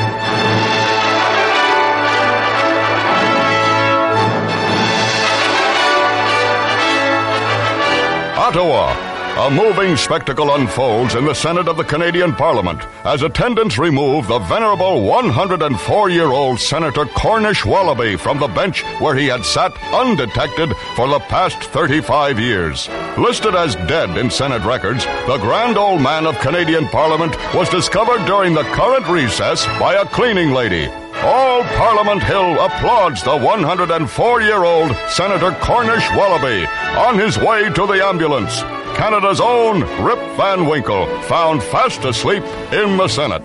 [SPEAKER 12] Ottawa. A moving spectacle unfolds in the Senate of the Canadian Parliament as attendants remove the venerable one hundred four-year-old Senator Cornish Wallaby from the bench where he had sat undetected for the past thirty-five years. Listed as dead in Senate records, the grand old man of Canadian Parliament was discovered during the current recess by a cleaning lady. All Parliament Hill applauds the one hundred four-year-old Senator Cornish Wallaby on his way to the ambulance. Canada's own Rip Van Winkle, found fast asleep in the Senate.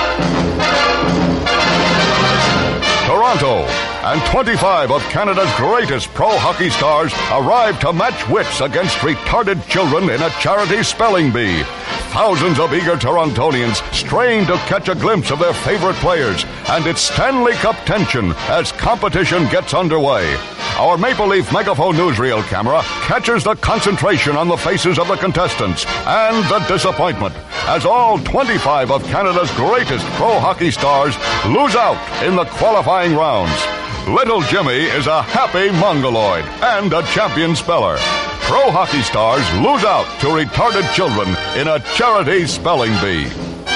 [SPEAKER 12] Toronto, and twenty-five of Canada's greatest pro hockey stars arrive to match wits against retarded children in a charity spelling bee. Thousands of eager Torontonians strain to catch a glimpse of their favorite players, and it's Stanley Cup tension as competition gets underway. Our Maple Leaf Megaphone newsreel camera catches the concentration on the faces of the contestants and the disappointment as all twenty-five of Canada's greatest pro hockey stars lose out in the qualifying rounds. Little Jimmy is a happy mongoloid and a champion speller. Pro hockey stars lose out to retarded children in a charity spelling bee.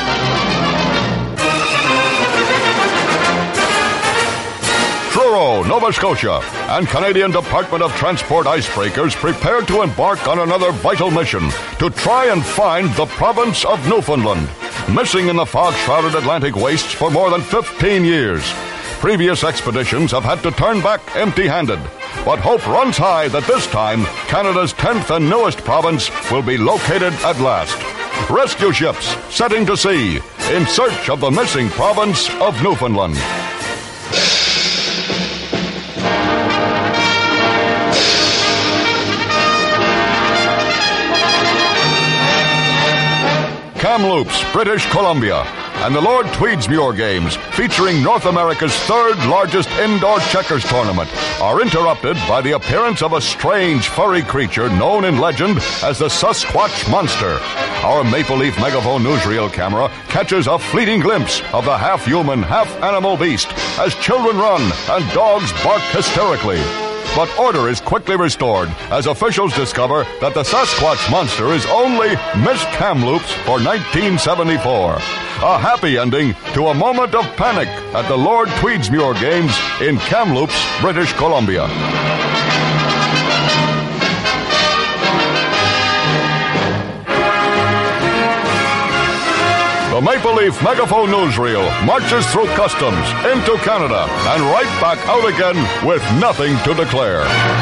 [SPEAKER 12] Truro, Nova Scotia, and Canadian Department of Transport icebreakers prepare to embark on another vital mission to try and find the province of Newfoundland, missing in the fog-shrouded Atlantic wastes for more than fifteen years. Previous expeditions have had to turn back empty-handed, but hope runs high that this time Canada's tenth and newest province will be located at last. Rescue ships setting to sea in search of the missing province of Newfoundland. Kamloops, British Columbia, and the Lord Tweedsmuir Games, featuring North America's third largest indoor checkers tournament, are interrupted by the appearance of a strange furry creature known in legend as the Sasquatch Monster. Our Maple Leaf Megaphone newsreel camera catches a fleeting glimpse of the half-human, half-animal beast as children run and dogs bark hysterically. But order is quickly restored as officials discover that the Sasquatch Monster is only Miss Kamloops for nineteen seventy-four. A happy ending to a moment of panic at the Lord Tweedsmuir Games in Kamloops, British Columbia. The Maple Leaf Megaphone newsreel marches through customs into Canada and right back out again with nothing to declare.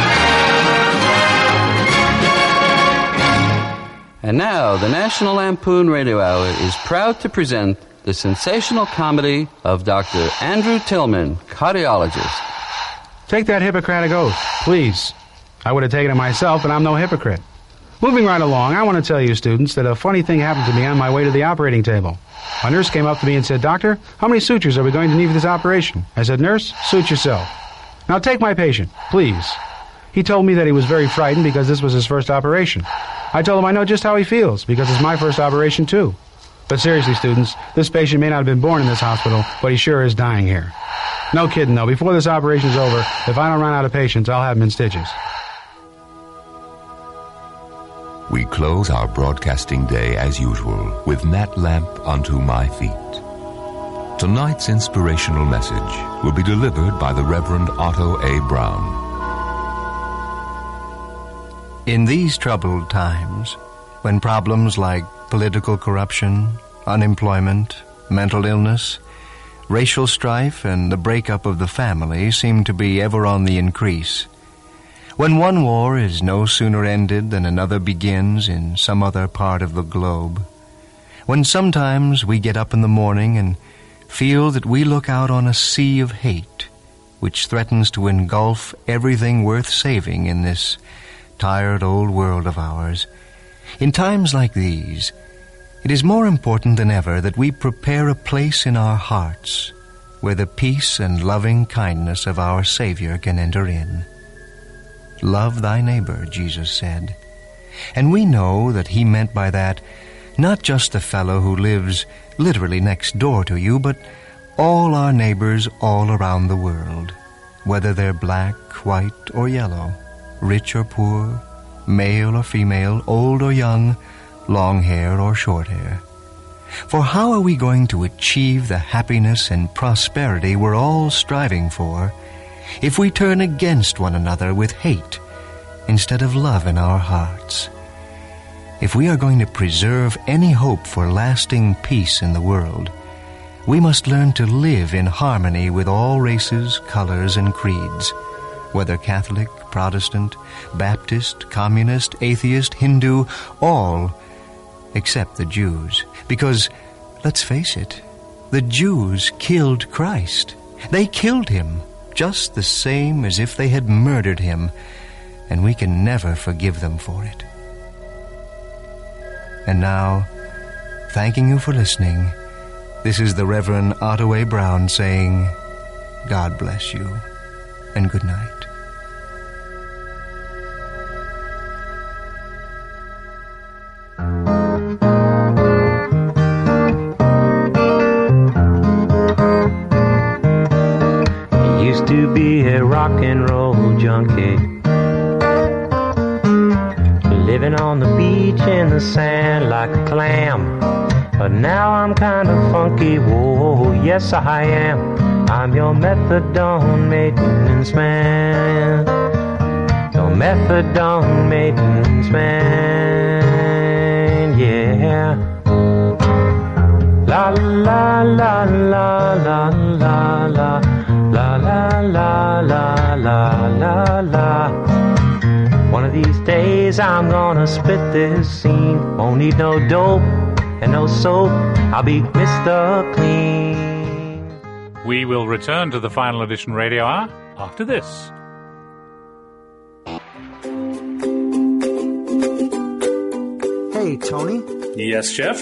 [SPEAKER 4] And now, the National Lampoon Radio Hour is proud to present the sensational comedy of Doctor Andrew Tillman, cardiologist.
[SPEAKER 8] Take that Hippocratic oath, please. I would have taken it myself, but I'm no hypocrite. Moving right along, I want to tell you, students, that a funny thing happened to me on my way to the operating table. A nurse came up to me and said, "Doctor, how many sutures are we going to need for this operation?" I said, "Nurse, suit yourself. Now take my patient, please." He told me that he was very frightened because this was his first operation. I told him I know just how he feels, because it's my first operation too. But seriously, students, this patient may not have been born in this hospital, but he sure is dying here. No kidding, though. Before this operation's over, if I don't run out of patients, I'll have him in stitches.
[SPEAKER 13] We close our broadcasting day as usual with That Lamp Unto My Feet. Tonight's inspirational message will be delivered by the Reverend Otto A. Brown.
[SPEAKER 15] In these troubled times, when problems like political corruption, unemployment, mental illness, racial strife, and the breakup of the family seem to be ever on the increase, when one war is no sooner ended than another begins in some other part of the globe, when sometimes we get up in the morning and feel that we look out on a sea of hate which threatens to engulf everything worth saving in this tired old world of ours, in times like these, It is more important than ever that we prepare a place in our hearts where the peace and loving kindness of our Savior can enter in. Love thy neighbor, Jesus said. And we know that he meant by that not just the fellow who lives literally next door to you, but all our neighbors all around the world, whether they're black, white, or yellow, rich or poor, male or female, old or young, long hair or short hair. For how are we going to achieve the happiness and prosperity we're all striving for if we turn against one another with hate instead of love in our hearts? If we are going to preserve any hope for lasting peace in the world, we must learn to live in harmony with all races, colors, and creeds, whether Catholic, Protestant, Baptist, Communist, Atheist, Hindu, all except the Jews. Because, let's face it, the Jews killed Christ. They killed him, just the same as if they had murdered him, and we can never forgive them for it. And now, thanking you for listening, this is the Reverend Otto A. Brown saying, God bless you, and good night.
[SPEAKER 6] I used to be a rock and roll junkie, living on the beach in the sand like a clam. But now I'm kind of funky, whoa, yes I am. I'm your methadone maintenance man, your methadone maintenance man, yeah. La la la la la la la la la la la la la la. One of these days I'm gonna spit this scene. Won't need no dope and no soap. I'll be Mister Clean.
[SPEAKER 1] We will return to the Final Edition Radio Hour after this.
[SPEAKER 2] Hey, Tony.
[SPEAKER 1] Yes, Jeff?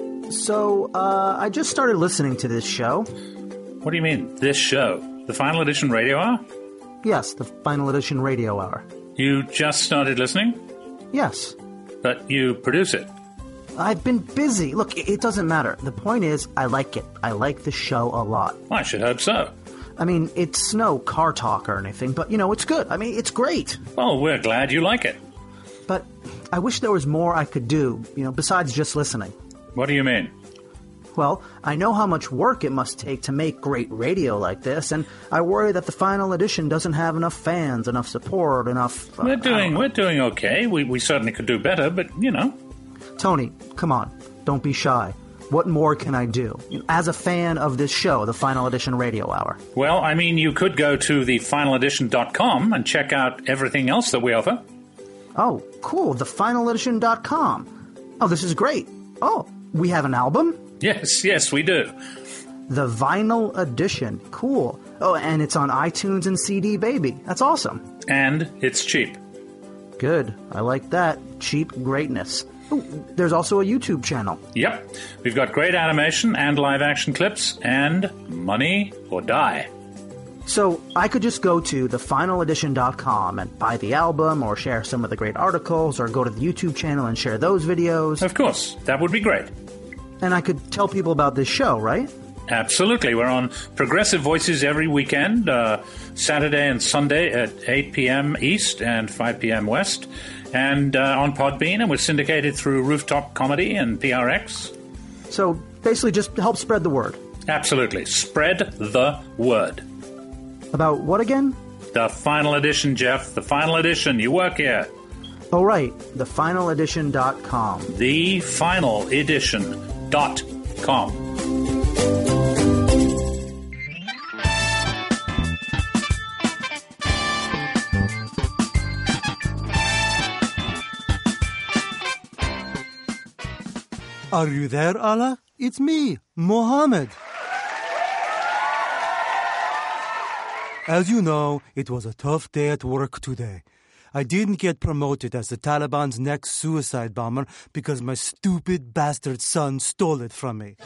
[SPEAKER 2] So, uh, I just started listening to this show.
[SPEAKER 1] What do you mean, this show? The Final Edition Radio Hour?
[SPEAKER 2] Yes, the Final Edition Radio Hour.
[SPEAKER 1] You just started listening?
[SPEAKER 2] Yes.
[SPEAKER 1] But you produce it.
[SPEAKER 2] I've been busy. Look, it doesn't matter. The point is, I like it. I like the show a lot.
[SPEAKER 1] I should hope so.
[SPEAKER 2] I mean, it's no car talk or anything, but, you know, it's good. I mean, it's great.
[SPEAKER 1] Well, we're glad you like it.
[SPEAKER 2] But I wish there was more I could do, you know, besides just listening.
[SPEAKER 1] What do you mean?
[SPEAKER 2] Well, I know how much work it must take to make great radio like this, and I worry that the Final Edition doesn't have enough fans, enough support, enough... Uh,
[SPEAKER 1] we're doing we're doing okay. We, we certainly could do better, but, you know...
[SPEAKER 2] Tony, come on. Don't be shy. What more can I do? As a fan of this show, the Final Edition Radio Hour.
[SPEAKER 1] Well, I mean, you could go to the final edition dot com and check out everything else that we offer.
[SPEAKER 2] Oh, cool. the final edition dot com. Oh, this is great. Oh, we have an album?
[SPEAKER 1] Yes, yes, we do.
[SPEAKER 2] The Vinyl Edition. Cool. Oh, and it's on iTunes and C D Baby. That's awesome.
[SPEAKER 1] And it's cheap.
[SPEAKER 2] Good. I like that. Cheap greatness. Ooh, there's also a YouTube channel.
[SPEAKER 1] Yep. We've got great animation and live action clips and money or die.
[SPEAKER 2] So I could just go to the final edition dot com and buy the album or share some of the great articles or go to the YouTube channel and share those videos.
[SPEAKER 1] Of course. That would be great.
[SPEAKER 2] And I could tell people about this show, right?
[SPEAKER 1] Absolutely. We're on Progressive Voices every weekend, uh, Saturday and Sunday at eight p.m. East and five p.m. West. And uh, on Podbean, and we're syndicated through Rooftop Comedy and P R X.
[SPEAKER 2] So basically just help spread the word.
[SPEAKER 1] Absolutely. Spread the word.
[SPEAKER 2] About what again?
[SPEAKER 1] The Final Edition, Jeff. The Final Edition. You work here.
[SPEAKER 2] Oh, right. the final edition dot com.
[SPEAKER 1] the final edition dot com.
[SPEAKER 7] Are you there, Allah? It's me, Mohammed. As you know, it was a tough day at work today. I didn't get promoted as the Taliban's next suicide bomber because my stupid bastard son stole it from me.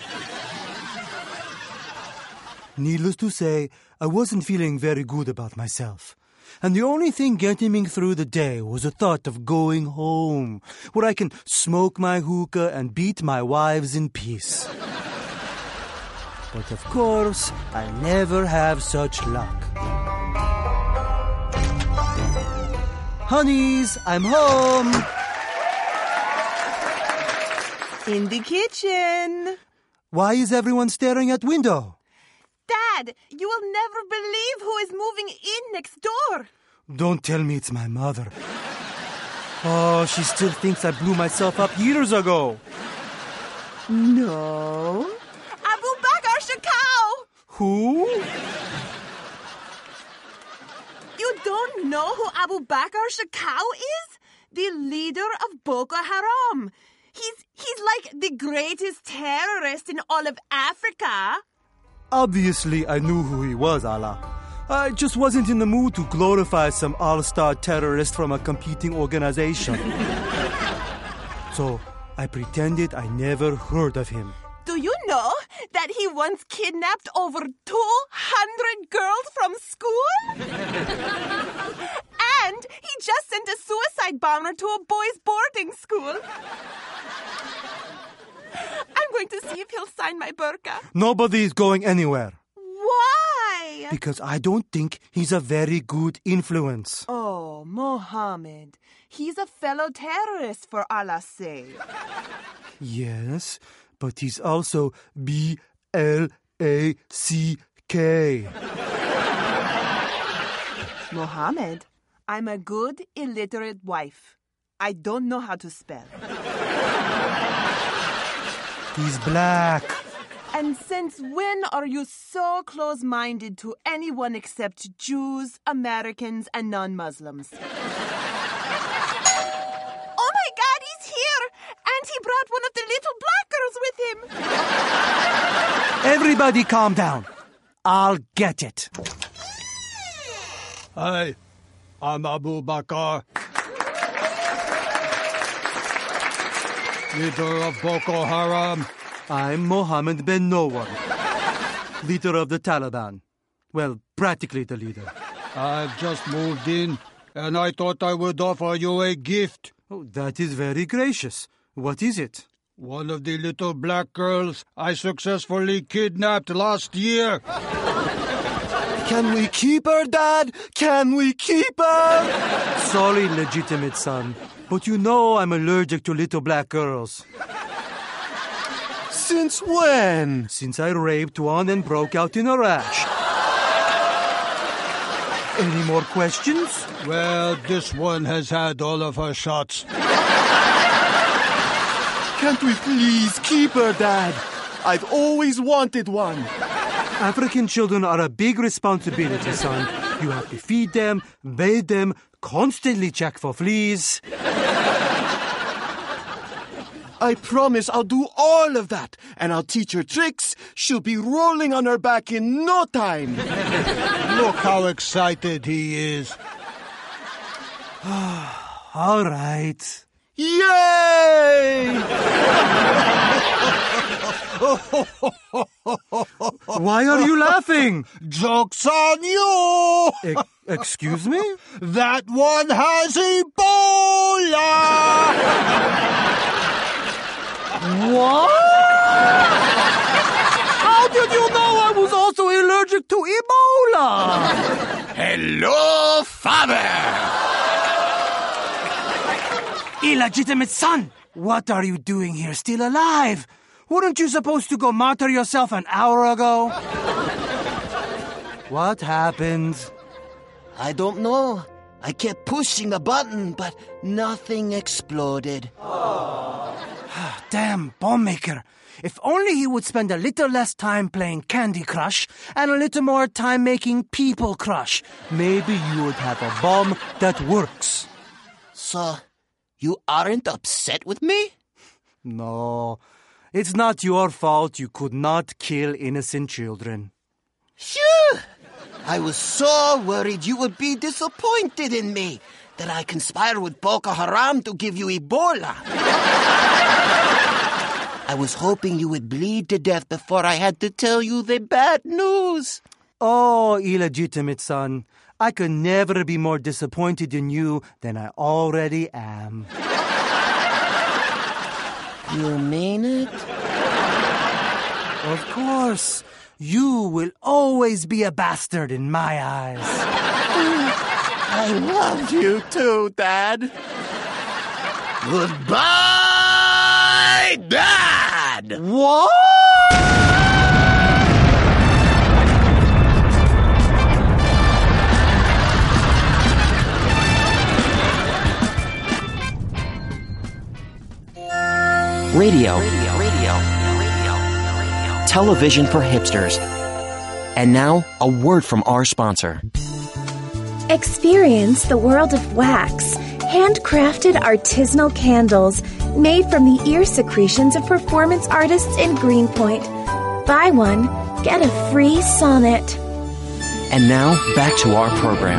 [SPEAKER 7] Needless to say, I wasn't feeling very good about myself. And the only thing getting me through the day was the thought of going home, where I can smoke my hookah and beat my wives in peace. But of course, I never have such luck. Honeys, I'm home!
[SPEAKER 10] In the kitchen.
[SPEAKER 7] Why is everyone staring at window?
[SPEAKER 10] Dad, you will never believe who is moving in next door.
[SPEAKER 7] Don't tell me it's my mother. Oh, she still thinks I blew myself up years ago.
[SPEAKER 10] No. Abu Bakr Shakau.
[SPEAKER 7] Who?
[SPEAKER 10] You don't know who Abu Bakr Shakau is? The leader of Boko Haram. He's, he's like the greatest terrorist in all of Africa.
[SPEAKER 7] Obviously, I knew who he was, Allah. I just wasn't in the mood to glorify some all-star terrorist from a competing organization. So, I pretended I never heard of him.
[SPEAKER 10] Do you know that he once kidnapped over two hundred girls from school? And he just sent a suicide bomber to a boys' boarding school. I'm going to see if he'll sign my burqa.
[SPEAKER 7] Nobody's going anywhere.
[SPEAKER 10] Why?
[SPEAKER 7] Because I don't think he's a very good influence.
[SPEAKER 10] Oh, Mohammed. He's a fellow terrorist, for Allah's sake.
[SPEAKER 7] Yes, but he's also B L A C K.
[SPEAKER 10] Mohammed, I'm a good, illiterate wife. I don't know how to spell.
[SPEAKER 7] He's black.
[SPEAKER 10] And since when are you so close-minded to anyone except Jews, Americans, and non-Muslims? Oh my God, he's here! And he brought one of the little black girls with him.
[SPEAKER 7] Everybody calm down. I'll get it.
[SPEAKER 14] Hi, I'm Abu Bakr, leader of Boko Haram.
[SPEAKER 7] I'm Mohammed bin Nowar, leader of the Taliban. Well, practically the leader.
[SPEAKER 14] I've just moved in, and I thought I would offer you a gift.
[SPEAKER 7] Oh, that is very gracious. What is it?
[SPEAKER 14] One of the little black girls I successfully kidnapped last year.
[SPEAKER 7] Can we keep her, Dad? Can we keep her? Sorry, legitimate son, but you know I'm allergic to little black girls. Since when? Since I raped one and broke out in a rash. Any more questions?
[SPEAKER 14] Well, this one has had all of her shots.
[SPEAKER 7] Can't we please keep her, Dad? I've always wanted one. African children are a big responsibility, son. You have to feed them, bathe them, constantly check for fleas.
[SPEAKER 16] I promise I'll do all of that, and I'll teach her tricks. She'll be rolling on her back in no time.
[SPEAKER 14] Look how excited he is.
[SPEAKER 7] All right.
[SPEAKER 16] Yay!
[SPEAKER 7] Why are you laughing?
[SPEAKER 14] Joke's on you!
[SPEAKER 7] E- excuse me?
[SPEAKER 14] That one has Ebola!
[SPEAKER 7] What? How did you know I was also allergic to Ebola?
[SPEAKER 16] Hello, father!
[SPEAKER 7] Illegitimate son! What are you doing here, still alive? Weren't you supposed to go martyr yourself an hour ago? What happened?
[SPEAKER 16] I don't know. I kept pushing the button, but nothing exploded.
[SPEAKER 7] Damn bomb maker. If only he would spend a little less time playing Candy Crush and a little more time making People Crush, maybe you would have a bomb that works.
[SPEAKER 16] So, you aren't upset with me?
[SPEAKER 7] No. It's not your fault you could not kill innocent children.
[SPEAKER 16] Phew! I was so worried you would be disappointed in me,
[SPEAKER 5] that I conspired with Boko Haram to give you Ebola. I was hoping you would bleed to death before I had to tell you the bad news.
[SPEAKER 7] Oh, illegitimate son. I could never be more disappointed in you than I already am.
[SPEAKER 5] You mean it?
[SPEAKER 7] Of course. You will always be a bastard in my eyes.
[SPEAKER 5] I love you too, Dad. Goodbye, Dad!
[SPEAKER 7] What?
[SPEAKER 9] Radio. Radio. Radio. Radio. Television for hipsters. And now, a word from our sponsor.
[SPEAKER 17] Experience the world of wax, handcrafted artisanal candles made from the ear secretions of performance artists in Greenpoint. Buy one, get a free sonnet.
[SPEAKER 9] And now, back to our program.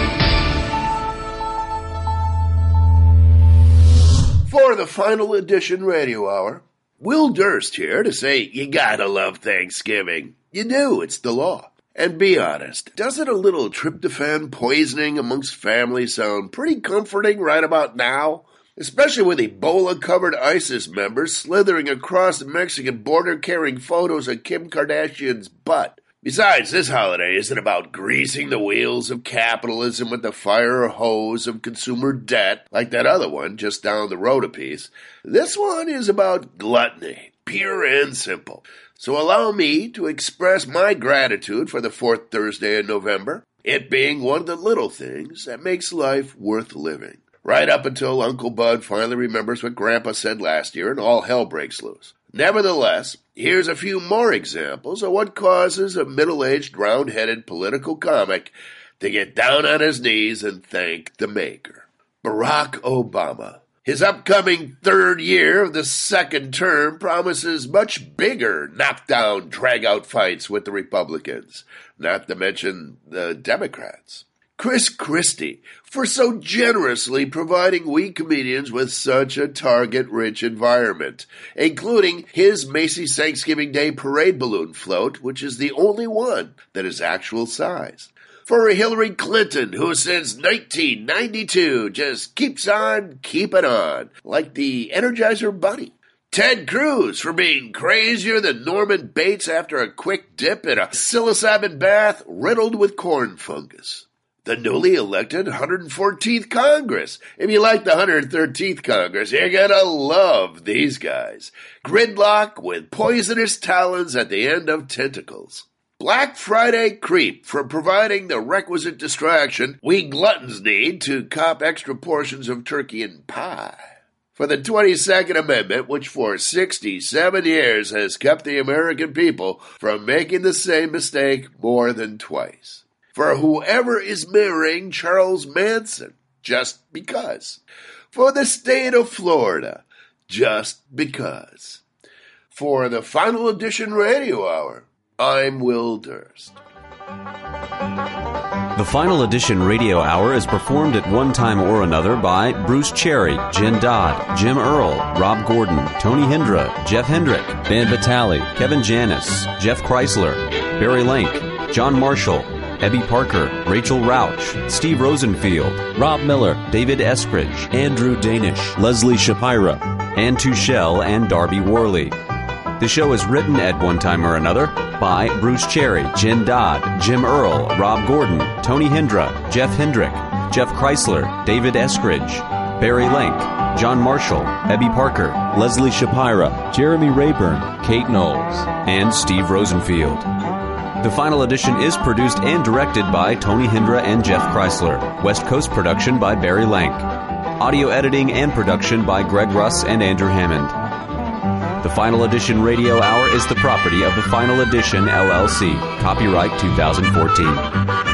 [SPEAKER 18] For the final edition radio hour, Will Durst here to say you gotta love Thanksgiving. You do, it's the law. And be honest, doesn't a little tryptophan poisoning amongst family sound pretty comforting right about now? Especially with Ebola-covered ISIS members slithering across the Mexican border carrying photos of Kim Kardashian's butt. Besides, this holiday isn't about greasing the wheels of capitalism with the fire hose of consumer debt like that other one just down the road a piece. This one is about gluttony, pure and simple. So allow me to express my gratitude for the fourth Thursday in November, it being one of the little things that makes life worth living. Right up until Uncle Bud finally remembers what Grandpa said last year and all hell breaks loose. Nevertheless, here's a few more examples of what causes a middle-aged, round-headed political comic to get down on his knees and thank the Maker. Barack Obama. His upcoming third year of the second term promises much bigger knockdown, drag-out fights with the Republicans, not to mention the Democrats. Chris Christie, for so generously providing we comedians with such a target-rich environment, including his Macy's Thanksgiving Day parade balloon float, which is the only one that is actual size. For Hillary Clinton, who since nineteen ninety-two just keeps on keeping on, like the Energizer Bunny. Ted Cruz for being crazier than Norman Bates after a quick dip in a psilocybin bath riddled with corn fungus. The newly elected one hundred fourteenth Congress. If you like the one hundred thirteenth Congress, you're gonna love these guys. Gridlock with poisonous talons at the end of tentacles. Black Friday creep for providing the requisite distraction we gluttons need to cop extra portions of turkey and pie. For the twenty-second Amendment, which for sixty-seven years has kept the American people from making the same mistake more than twice. For whoever is marrying Charles Manson, just because. For the state of Florida, just because. For the final edition radio hour, I'm Will Durst.
[SPEAKER 19] The Final Edition Radio Hour is performed at one time or another by Bruce Cherry, Jen Dodd, Jim Earl, Rob Gordon, Tony Hendra, Jeff Hendrick, Dan Batali, Kevin Janis, Jeff Chrysler, Barry Link, John Marshall, Ebby Parker, Rachel Rauch, Steve Rosenfield, Rob Miller, David Eskridge, Andrew Danish, Leslie Shapira, Ann Tuchel, and Darby Worley. The show is written at one time or another by Bruce Cherry, Jen Dodd, Jim Earl, Rob Gordon, Tony Hendra, Jeff Hendrick, Jeff Chrysler, David Eskridge, Barry Link, John Marshall, Ebby Parker, Leslie Shapira, Jeremy Rayburn, Kate Knowles, and Steve Rosenfield. The Final Edition is produced and directed by Tony Hendra and Jeff Chrysler. West Coast production by Barry Lank. Audio editing and production by Greg Russ and Andrew Hammond. The Final Edition Radio Hour is the property of the Final Edition, L L C. Copyright two thousand fourteen.